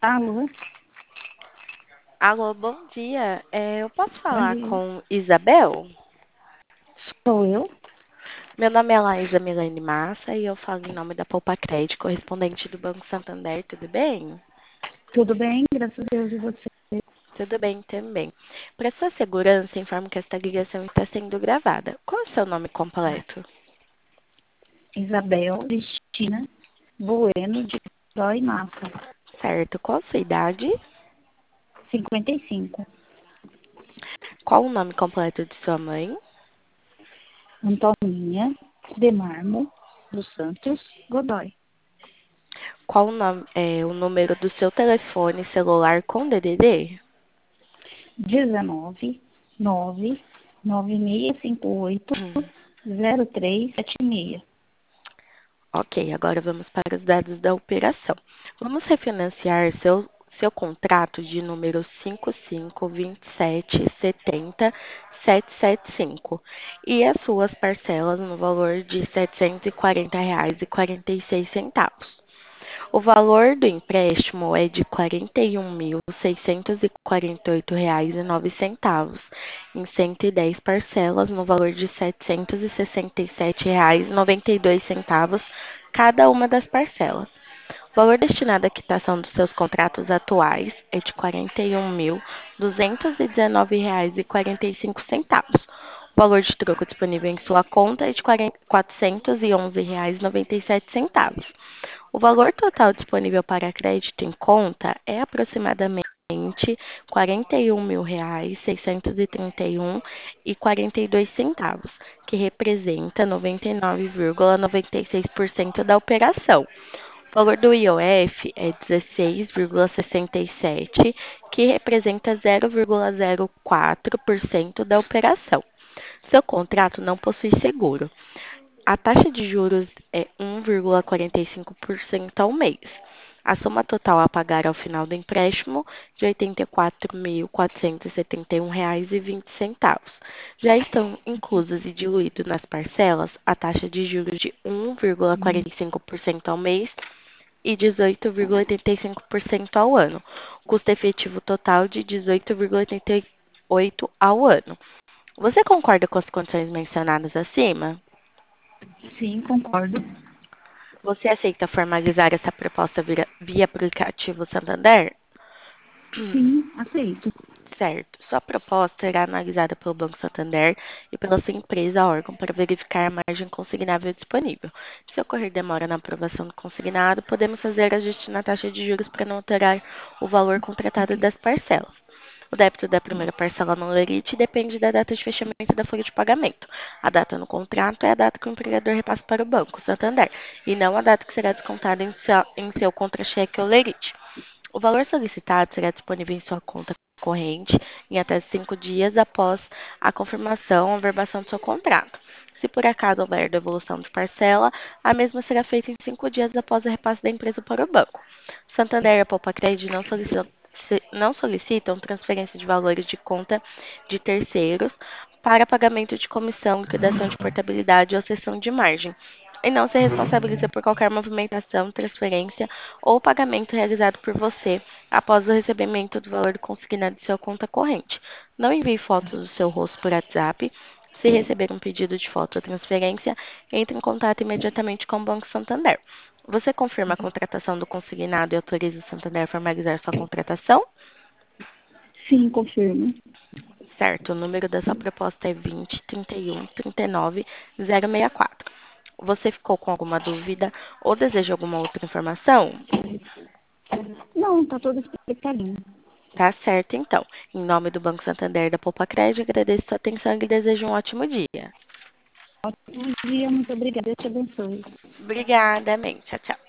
Alô, Alô, bom dia. Eu posso bom falar dia. com Isabel? Sou eu? Meu nome é Laísa Milene Massa e eu falo em nome da Poupa Crédito, correspondente do Banco Santander, tudo bem? Tudo bem? Graças a Deus e você? Tudo bem também. Para sua segurança, informo que esta ligação está sendo gravada. Qual é o seu nome completo? Isabel Cristina Bueno de Dói Massa, Certo. Qual a sua idade? 55. Qual o nome completo de sua mãe? Antoninha de Marmo dos Santos Godoy. Qual o número do seu telefone celular com DDD? 19 9 9658 0376. Ok, agora vamos para os dados da operação. Vamos refinanciar seu contrato de número 5527700775 e as suas parcelas no valor de R$ 740,46. O valor do empréstimo é de R$ 41.648,09, em 110 parcelas, no valor de R$ 767,92 cada uma das parcelas. O valor destinado à quitação dos seus contratos atuais é de R$ 41.219,45. O valor de troco disponível em sua conta é de R$ 411,97. O valor total disponível para crédito em conta é aproximadamente R$ 41.631,42, que representa 99,96% da operação. O valor do IOF é 16,67, que representa 0,04% da operação. Seu contrato não possui seguro. A taxa de juros é 1,45% ao mês. A soma total a pagar ao final do empréstimo de R$ 84.471,20. Já estão inclusos e diluídos nas parcelas a taxa de juros de 1,45% ao mês e 18,85% ao ano. Custo efetivo total de 18,88% ao ano. Você concorda com as condições mencionadas acima? Sim, concordo. Você aceita formalizar essa proposta via aplicativo Santander? Sim, aceito. Certo. Sua proposta será analisada pelo Banco Santander e pela sua empresa órgão para verificar a margem consignável disponível. Se ocorrer demora na aprovação do consignado, podemos fazer ajuste na taxa de juros para não alterar o valor contratado Ok. das parcelas. O débito da primeira parcela no Lerite depende da data de fechamento da folha de pagamento. A data no contrato é a data que o empregador repassa para o Banco Santander, e não a data que será descontada em seu contra-cheque ou Lerite. O valor solicitado será disponível em sua conta corrente em até 5 dias após a confirmação ou averbação do seu contrato. Se por acaso houver devolução de parcela, a mesma será feita em 5 dias após o repasse da empresa para o banco. Santander e a Poupa Crédito não solicitam transferência de valores de conta de terceiros para pagamento de comissão, liquidação de portabilidade ou cessão de margem, e não se responsabiliza por qualquer movimentação, transferência ou pagamento realizado por você após o recebimento do valor consignado de sua conta corrente. Não envie fotos do seu rosto por WhatsApp. Se receber um pedido de foto ou transferência, entre em contato imediatamente com o Banco Santander. Você confirma a contratação do consignado e autoriza o Santander a formalizar sua contratação? Sim, confirmo. Certo, o número da sua proposta é 20 31 39 064. Você ficou com alguma dúvida ou deseja alguma outra informação? Não, tá tudo explicadinho. Tá certo, então. Em nome do Banco Santander da Poupa Crédito, agradeço sua atenção e lhe desejo um ótimo dia. Ótimo dia, muito obrigada. Deus te abençoe. Obrigada, amém. Tchau, tchau.